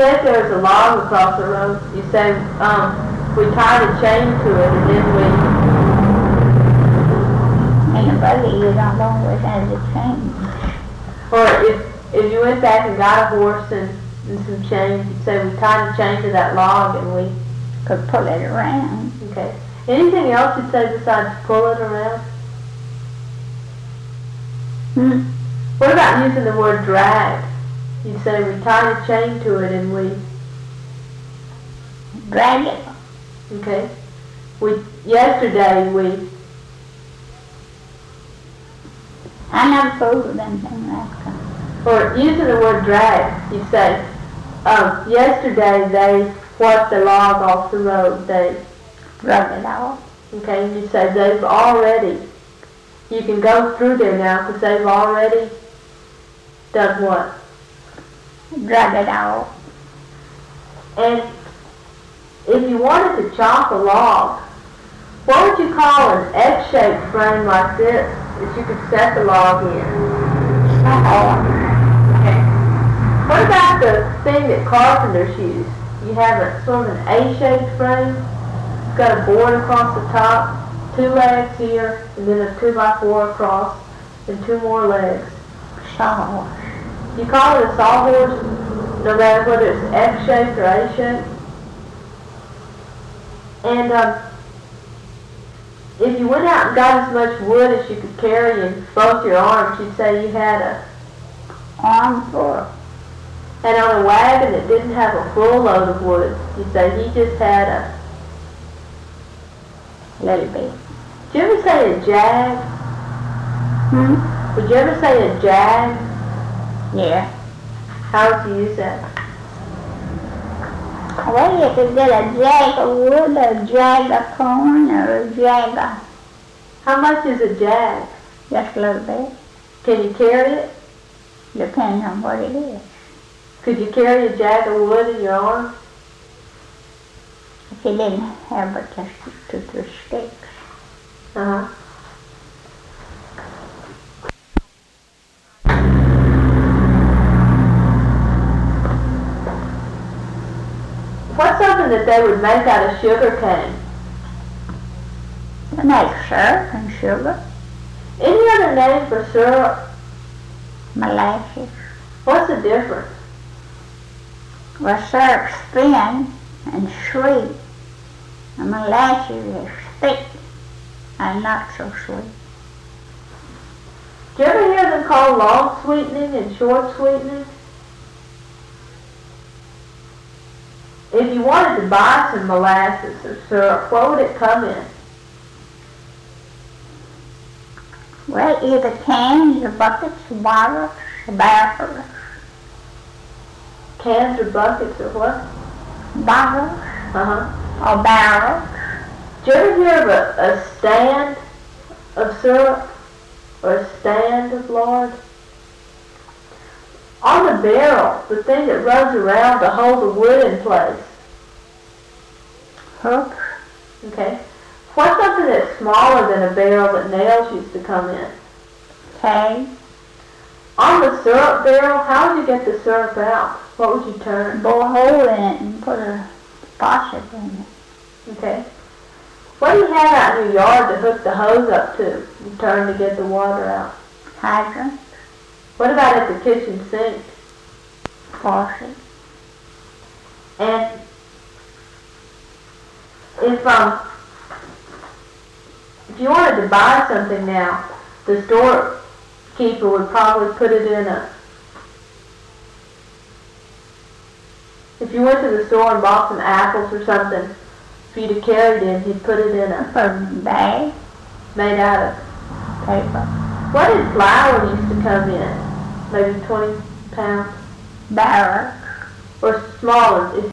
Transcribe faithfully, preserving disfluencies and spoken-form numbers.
say if there was a log across the road, you say, um, we tied a chain to it and then we... In a buggy, you don't always have the chain. Or if, if you went back and got a horse and, and some chains, you'd say we tied a chain to that log and we... Could pull it around. Okay. Anything else you'd say besides pull it around? Hmm? What about using the word drag? You'd say we tied a chain to it and we... Drag it. Okay. We, yesterday we... I never fooled with anything like that. Or using the word drag, you say, um, yesterday they wiped the log off the road. They drug it off. Okay, and you say they've already. You can go through there now because they've already done what? Drug it off. And if you wanted to chop a log, what would you call an X-shaped frame like this that you could set the log in? Uh-oh. What about the thing that carpenters use? You have a sort of an A-shaped frame. It's got a board across the top, two legs here, and then a two by four across, and two more legs. Sawhorse. You call it a sawhorse, no matter whether it's X-shaped or A-shaped. And um, if you went out and got as much wood as you could carry in both your arms, you'd say you had a armful. And on a wagon that didn't have a full load of wood, you say he just had a little bit. Did you ever say a jag? Hmm? Would you ever say a jag? Yeah. How would you use that? Well, you could get a jag of wood, a jag of corn, or a jag of... How much is a jag? Just a little bit. Can you carry it? Depends on what it is. Could you carry a jag of wood in your arm? If you didn't have but just two, three sticks. Uh-huh. What's something that they would make out of sugar cane? They make syrup and sugar. Any other name for syrup? Molasses. What's the difference? Well, syrup's thin and sweet. And molasses is thick and not so sweet. Do you ever hear them called long sweetening and short sweetening? If you wanted to buy some molasses or syrup, what would it come in? Well, either cans or buckets or bottles or barrels. Cans or buckets or what? Bottles. Uh-huh. Or barrels. Did you ever hear of a, a stand of syrup or a stand of lard? On the barrel, the thing that runs around to hold the wood in place. Hook. Okay. What's something that's smaller than a barrel that nails used to come in? Okay. On the syrup barrel, how would you get the syrup out? What would you turn? Bore a hole in it and put a faucet in it. Okay. What do you have out in your yard to hook the hose up to and turn to get the water out? Hydrant. What about at the kitchen sink? Faucet. And if um if you wanted to buy something now, the storekeeper would probably put it in a if you went to the store and bought some apples or something for you to carry it in, he'd put it in a Put it in a bag. Made out of Paper. What did flour used to come in? Maybe twenty pounds? Barrels. Or smaller.